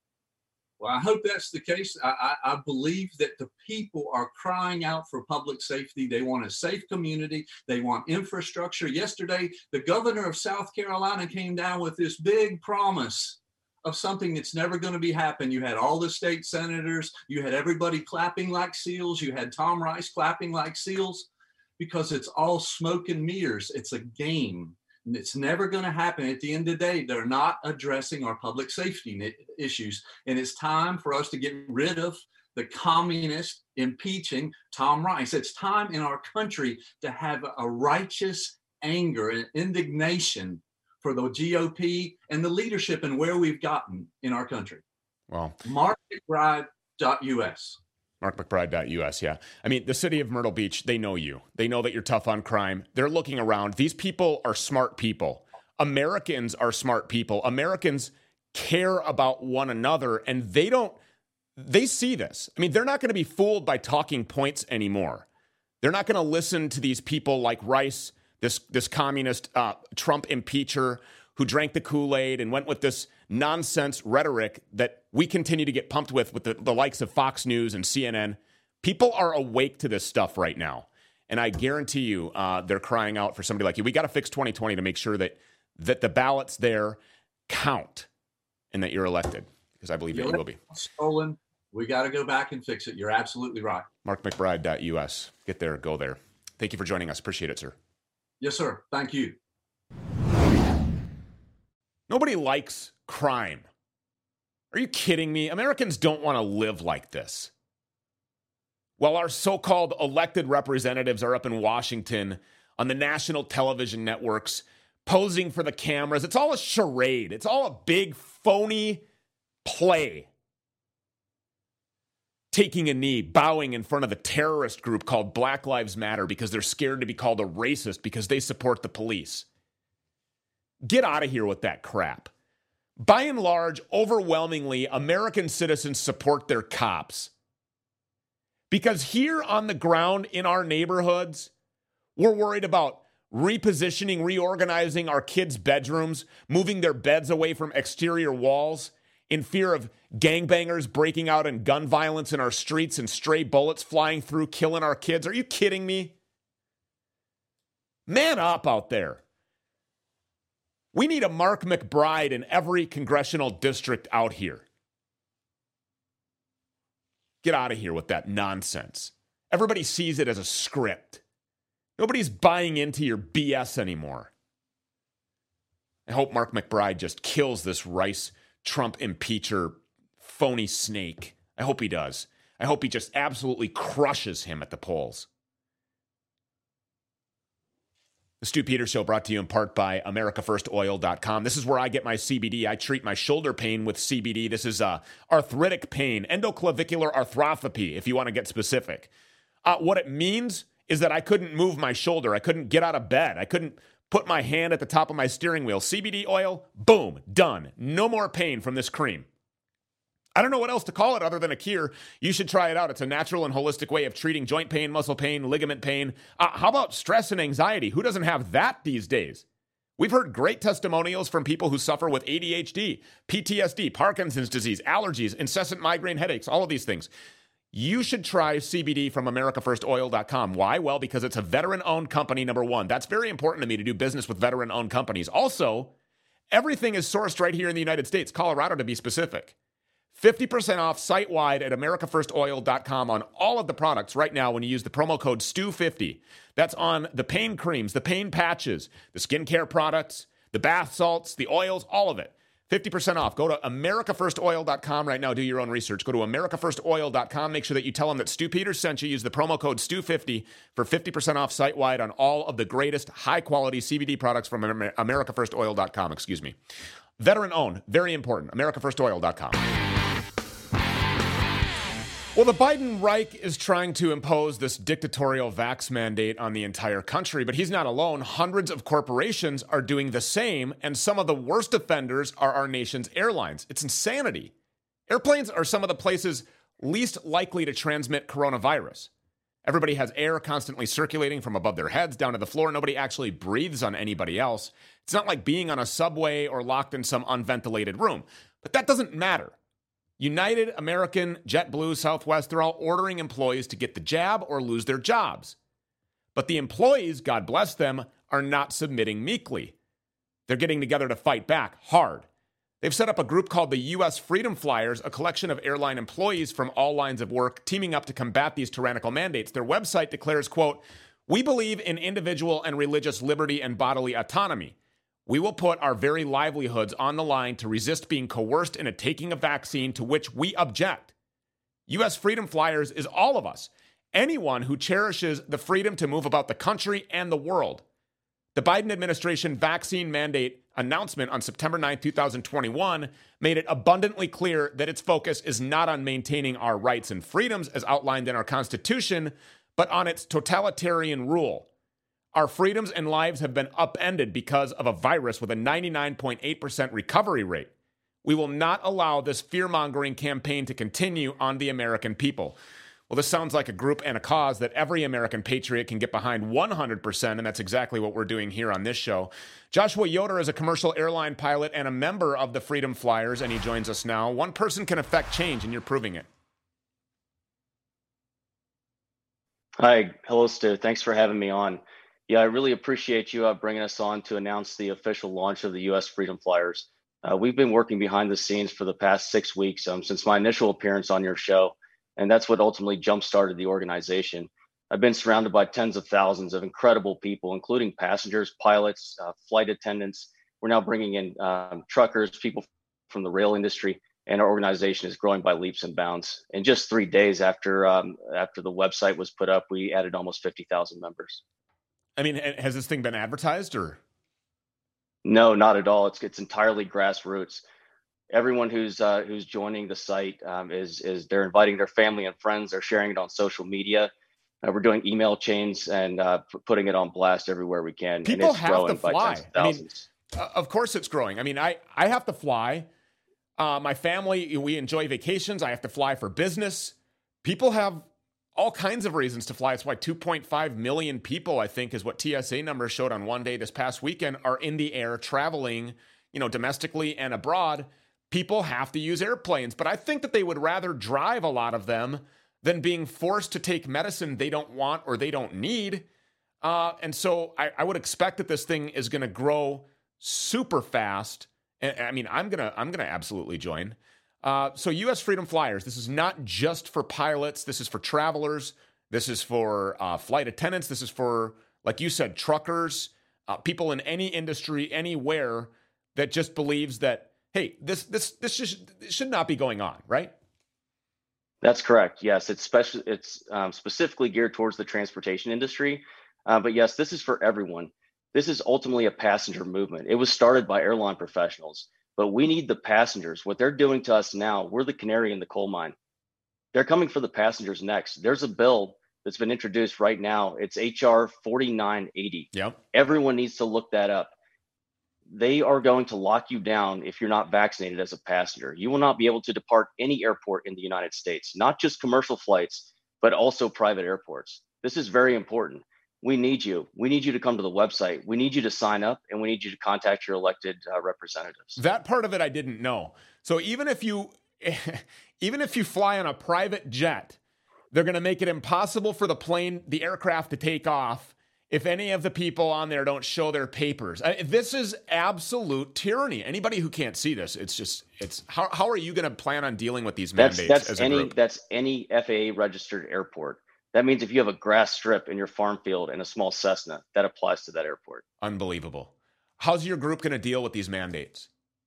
Well, I hope that's the case. I, I, I believe that the people are crying out for public safety. They want a safe community. They want infrastructure. Yesterday, the governor of South Carolina came down with this big promise of something that's never going to be happen. You had all the state senators. You had everybody clapping like seals. You had Tom Rice clapping like seals because it's all smoke and mirrors. It's a game. It's never going to happen. At the end of the day, they're not addressing our public safety issues. And it's time for us to get rid of the communist impeaching Tom Rice. It's time in our country to have a righteous anger and indignation for the G O P and the leadership and where we've gotten in our country. Well, mark mcbride dot U S. mark mcbride dot U S, yeah. I mean, the city of Myrtle Beach, they know you. They know that you're tough on crime. They're looking around. These people are smart people. Americans are smart people. Americans care about one another, and they don't, they see this. I mean, they're not going to be fooled by talking points anymore. They're not going to listen to these people like Rice, this, this communist uh, Trump impeacher who drank the Kool-Aid and went with this nonsense rhetoric that we continue to get pumped with with the, the likes of Fox News and C N N. People are awake to this stuff right now. And I guarantee you uh, they're crying out for somebody like you. We got to fix twenty twenty to make sure that that the ballots there count and that you're elected, because I believe that you will be. Stolen. We got to go back and fix it. You're absolutely right. mark mcbride dot U S. Get there, go there. Thank you for joining us. Appreciate it, sir. Yes, sir. Thank you. Nobody likes crime. Are you kidding me? Americans don't want to live like this. While our so-called elected representatives are up in Washington on the national television networks posing for the cameras, it's all a charade. It's all a big phony play. Taking a knee, bowing in front of the terrorist group called Black Lives Matter because they're scared to be called a racist because they support the police. Get out of here with that crap. By and large, overwhelmingly, American citizens support their cops. Because here on the ground in our neighborhoods, we're worried about repositioning, reorganizing our kids' bedrooms, moving their beds away from exterior walls, in fear of gangbangers breaking out in gun violence in our streets and stray bullets flying through, killing our kids. Are you kidding me? Man up out there. We need a Mark McBride in every congressional district out here. Get out of here with that nonsense. Everybody sees it as a script. Nobody's buying into your B S anymore. I hope Mark McBride just kills this Rice Trump impeacher phony snake. I hope he does. I hope he just absolutely crushes him at the polls. The Stu Peters Show brought to you in part by America First Oil dot com. This is where I get my C B D. I treat my shoulder pain with C B D. This is uh, arthritic pain, endoclavicular arthropathy, if you want to get specific. Uh, what it means is that I couldn't move my shoulder. I couldn't get out of bed. I couldn't put my hand at the top of my steering wheel. C B D oil, boom, done. No more pain from this cream. I don't know what else to call it other than a cure. You should try it out. It's a natural and holistic way of treating joint pain, muscle pain, ligament pain. Uh, how about stress and anxiety? Who doesn't have that these days? We've heard great testimonials from people who suffer with A D H D, P T S D, Parkinson's disease, allergies, incessant migraine headaches, all of these things. You should try C B D from America First Oil dot com. Why? Well, because it's a veteran-owned company, number one. That's very important to me to do business with veteran-owned companies. Also, everything is sourced right here in the United States, Colorado to be specific. fifty percent off site-wide at America First Oil dot com on all of the products right now when you use the promo code S T U fifty. That's on the pain creams, the pain patches, the skincare products, the bath salts, the oils, all of it. fifty percent off. Go to America First Oil dot com right now. Do your own research. Go to America First Oil dot com. Make sure that you tell them that Stu Peters sent you. Use the promo code S T U fifty for fifty percent off site-wide on all of the greatest high-quality C B D products from America First Oil dot com. Excuse me. Veteran-owned. Very important. America First Oil dot com. Well, the Biden Reich is trying to impose this dictatorial vax mandate on the entire country, but he's not alone. Hundreds of corporations are doing the same, and some of the worst offenders are our nation's airlines. It's insanity. Airplanes are some of the places least likely to transmit coronavirus. Everybody has air constantly circulating from above their heads down to the floor. Nobody actually breathes on anybody else. It's not like being on a subway or locked in some unventilated room. But that doesn't matter. United, American, JetBlue, Southwest, they're all ordering employees to get the jab or lose their jobs. But the employees, God bless them, are not submitting meekly. They're getting together to fight back hard. They've set up a group called the U S Freedom Flyers, a collection of airline employees from all lines of work teaming up to combat these tyrannical mandates. Their website declares, quote, "We believe in individual and religious liberty and bodily autonomy. We will put our very livelihoods on the line to resist being coerced into taking a vaccine to which we object. U S Freedom Flyers is all of us, anyone who cherishes the freedom to move about the country and the world." The Biden administration vaccine mandate announcement on September ninth, twenty twenty-one made it abundantly clear that its focus is not on maintaining our rights and freedoms as outlined in our Constitution, but on its totalitarian rule. Our freedoms and lives have been upended because of a virus with a ninety-nine point eight percent recovery rate. We will not allow this fear-mongering campaign to continue on the American people. Well, this sounds like a group and a cause that every American patriot can get behind one hundred percent, and that's exactly what we're doing here on this show. Joshua Yoder is a commercial airline pilot and a member of the Freedom Flyers, and he joins us now. One person can affect change, and you're proving it. Hi. Hello, Stu. Thanks for having me on. Yeah, I really appreciate you uh, bringing us on to announce the official launch of the U S Freedom Flyers. Uh, we've been working behind the scenes for the past six weeks um, since my initial appearance on your show. And that's what ultimately jump-started the organization. I've been surrounded by tens of thousands of incredible people, including passengers, pilots, uh, flight attendants. We're now bringing in um, truckers, people from the rail industry, and our organization is growing by leaps and bounds. In just three days after um, after the website was put up, we added almost fifty thousand members. I mean, has this thing been advertised or? No, not at all. It's it's entirely grassroots. Everyone who's uh, who's joining the site um, is is they're inviting their family and friends. They're sharing it on social media. Uh, we're doing email chains and uh, p- putting it on blast everywhere we can. People and it's have growing to fly. by tens of I mean, thousands. uh, of course it's growing. I mean, I I have to fly. Uh, my family, we enjoy vacations. I have to fly for business. People have all kinds of reasons to fly. It's why two point five million people, I think, is what T S A numbers showed on one day this past weekend, are in the air traveling, you know, domestically and abroad. People have to use airplanes, but I think that they would rather drive a lot of them than being forced to take medicine they don't want or they don't need. Uh, and so I, I would expect that this thing is going to grow super fast. And I mean, I'm gonna I'm gonna absolutely join. Uh, so U S Freedom Flyers, this is not just for pilots. This is for travelers. This is for uh, flight attendants. This is for, like you said, truckers, uh, people in any industry, anywhere that just believes that, hey, this this this just this should not be going on, right? That's correct. Yes, it's special. It's um, specifically geared towards the transportation industry. Uh, but yes, this is for everyone. This is ultimately a passenger movement. It was started by airline professionals, but we need the passengers. What they're doing to us now, we're the canary in the coal mine. They're coming for the passengers next. There's a bill that's been introduced right now. It's H R forty-nine eighty. Yep. Everyone needs to look that up. They are going to lock you down if you're not vaccinated as a passenger. You will not be able to depart any airport in the United States, not just commercial flights, but also private airports. This is very important. We need you. We need you to come to the website. We need you to sign up, and we need you to contact your elected uh, representatives. That part of it I didn't know. So even if you, even if you fly on a private jet, they're going to make it impossible for the plane, the aircraft to take off if any of the people on there don't show their papers. I, this is absolute tyranny. Anybody who can't see this, it's just, it's how how are you going to plan on dealing with these mandates that's, that's as a any, group? That's any F A A registered airport. That means if you have a grass strip in your farm field and a small Cessna, that applies to that airport. Unbelievable. How's your group going to deal with these mandates?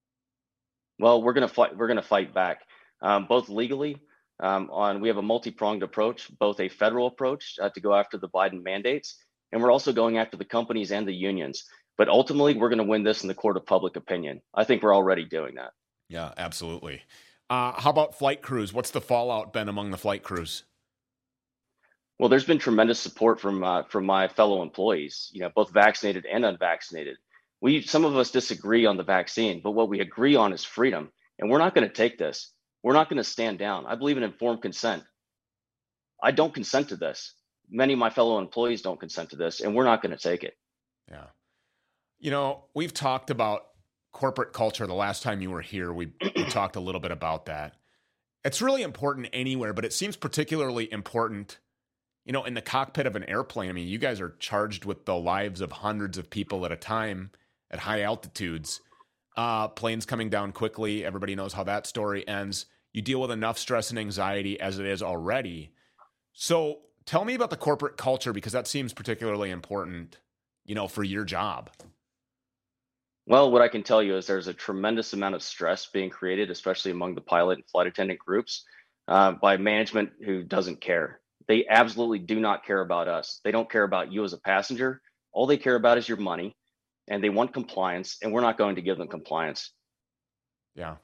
Well, we're going to fight. We're going to fight back, um, both legally. Um, on we have a multi-pronged approach, both a federal approach uh, to go after the Biden mandates, and we're also going after the companies and the unions. But ultimately, we're going to win this in the court of public opinion. I think we're already doing that. Yeah, absolutely. Uh, how about flight crews? What's the fallout been among the flight crews? Well, there's been tremendous support from uh, from my fellow employees, you know, both vaccinated and unvaccinated. We some of us disagree on the vaccine, but what we agree on is freedom, and we're not going to take this. We're not going to stand down. I believe in informed consent. I don't consent to this. Many of my fellow employees don't consent to this, and we're not going to take it. Yeah. You know, we've talked about corporate culture. The last time you were here, we, we talked a little bit about that. It's really important anywhere, but it seems particularly important, you know, in the cockpit of an airplane. I mean, you guys are charged with the lives of hundreds of people at a time at high altitudes. Uh, planes coming down quickly. Everybody knows how that story ends. You deal with enough stress and anxiety as it is already. So tell me about the corporate culture, because that seems particularly important, you know, for your job. Well, what I can tell you is there's a tremendous amount of stress being created, especially among the pilot and flight attendant groups, uh, by management who doesn't care. They absolutely do not care about us. They don't care about you as a passenger. All they care about is your money, and they want compliance, and we're not going to give them compliance. Yeah.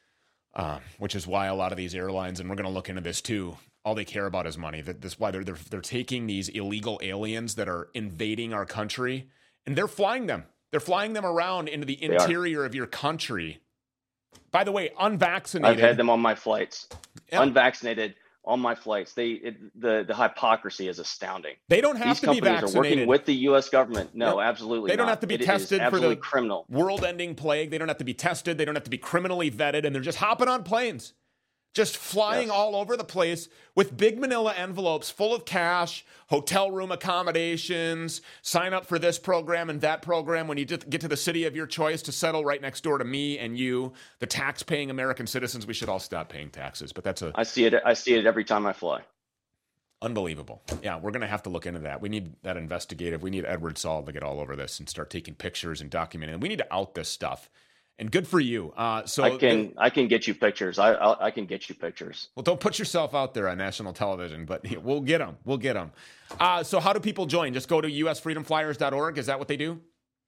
Uh, which is why a lot of these airlines, and we're going to look into this too, all they care about is money. That That's why they're, they're they're taking these illegal aliens that are invading our country, and they're flying them. They're flying them around into the interior of your country. By the way, unvaccinated. I've had them on my flights. Yep. Unvaccinated on my flights. They it, the the hypocrisy is astounding. They don't have These to be vaccinated. These companies are working with the U S government. No, yep. absolutely They don't not. have to be it tested for the criminal. world-ending plague. They don't have to be tested. They don't have to be criminally vetted, and they're just hopping on planes, just flying yes. all over the place with big manila envelopes full of cash, hotel room accommodations, sign up for this program and that program when you get to the city of your choice to settle right next door to me and you, the tax-paying American citizens. We should all stop paying taxes, but that's a... I see it. I see it every time I fly. Unbelievable. Yeah, we're going to have to look into that. We need that investigative. We need Edward Saul to get all over this and start taking pictures and documenting it. We need to out this stuff. And good for you. Uh, so I can I can get you pictures. I I'll, I can get you pictures. Well, don't put yourself out there on national television, but we'll get them. We'll get them. Uh, so how do people join? Just go to U S freedom flyers dot org. Is that what they do?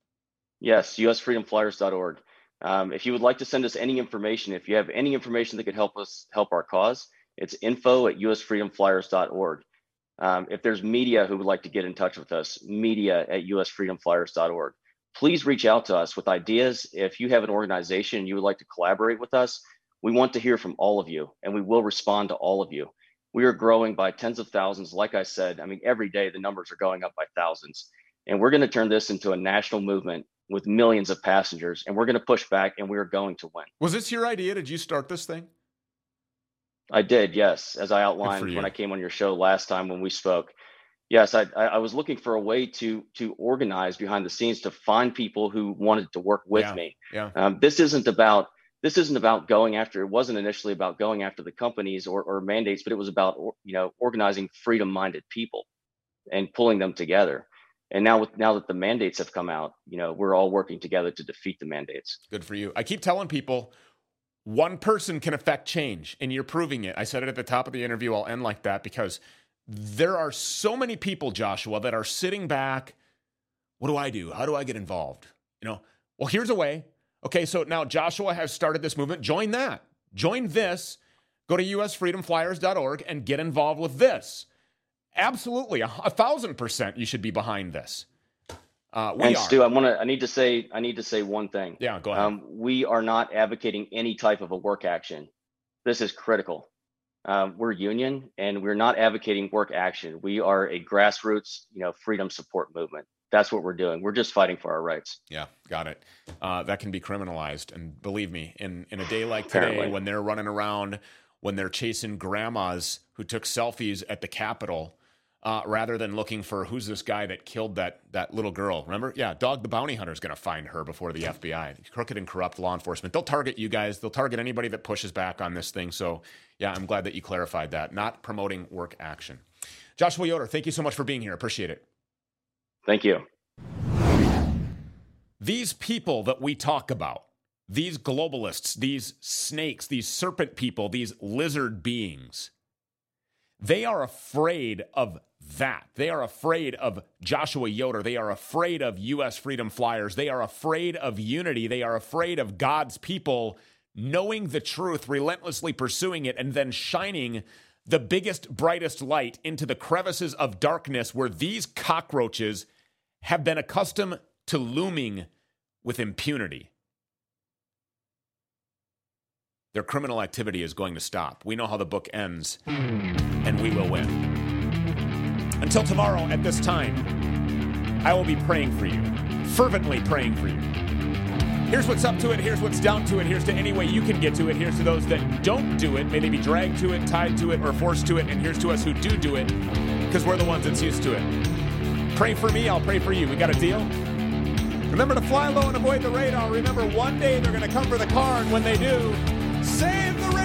Yes, U S freedom flyers dot org. Um, if you would like to send us any information, if you have any information that could help us help our cause, it's info at U S freedom flyers dot org. Um, if there's media who would like to get in touch with us, media at U S freedom flyers dot org. Please reach out to us with ideas. If you have an organization and you would like to collaborate with us, we want to hear from all of you, and we will respond to all of you. We are growing by tens of thousands. Like I said, I mean, every day the numbers are going up by thousands, and we're going to turn this into a national movement with millions of passengers, and we're going to push back, and we are going to win. Was this your idea? Did you start this thing? I did, yes, as I outlined when I came on your show last time when we spoke. Yes, I, I was looking for a way to to organize behind the scenes to find people who wanted to work with yeah, me. Yeah. Um, this isn't about this isn't about going after. It wasn't initially about going after the companies or, or mandates, but it was about you know organizing freedom-minded people and pulling them together. And now with now that the mandates have come out, you know we're all working together to defeat the mandates. Good for you. I keep telling people one person can affect change, and you're proving it. I said it at the top of the interview. I'll end like that because there are so many people, Joshua, that are sitting back. What do I do? How do I get involved? You know, well, here's a way. Okay, so now Joshua has started this movement. Join that. Join this. Go to U S freedom flyers dot org and get involved with this. Absolutely, a, a thousand percent you should be behind this. Uh, we and are. Stu, I want to. I need to say. I need to say one thing. Yeah, go ahead. Um, we are not advocating any type of a work action. This is critical. Um, we're union, and we're not advocating work action. We are a grassroots, you know, freedom support movement. That's what we're doing. We're just fighting for our rights. Yeah, got it. Uh, that can be criminalized, and believe me, in in a day like today, Apparently. when they're running around, when they're chasing grandmas who took selfies at the Capitol. Uh, rather than looking for who's this guy that killed that that little girl. Remember? Yeah, Dog the Bounty Hunter is going to find her before the F B I. Crooked and corrupt law enforcement. They'll target you guys. They'll target anybody that pushes back on this thing. So, yeah, I'm glad that you clarified that. Not promoting work action. Joshua Yoder, thank you so much for being here. Appreciate it. Thank you. These people that we talk about, these globalists, these snakes, these serpent people, these lizard beings, they are afraid of that. They are afraid of Joshua Yoder. They are afraid of U S Freedom Flyers. They are afraid of unity. They are afraid of God's people knowing the truth, relentlessly pursuing it, and then shining the biggest, brightest light into the crevices of darkness where these cockroaches have been accustomed to looming with impunity. Their criminal activity is going to stop. We know how the book ends, and we will win. Until tomorrow at this time, I will be praying for you, fervently praying for you. Here's what's up to it. Here's what's down to it. Here's to any way you can get to it. Here's to those that don't do it. May they be dragged to it, tied to it, or forced to it. And here's to us who do do it, because we're the ones that's used to it. Pray for me. I'll pray for you. We got a deal? Remember to fly low and avoid the radar. Remember, one day they're going to come for the car, and when they do, save the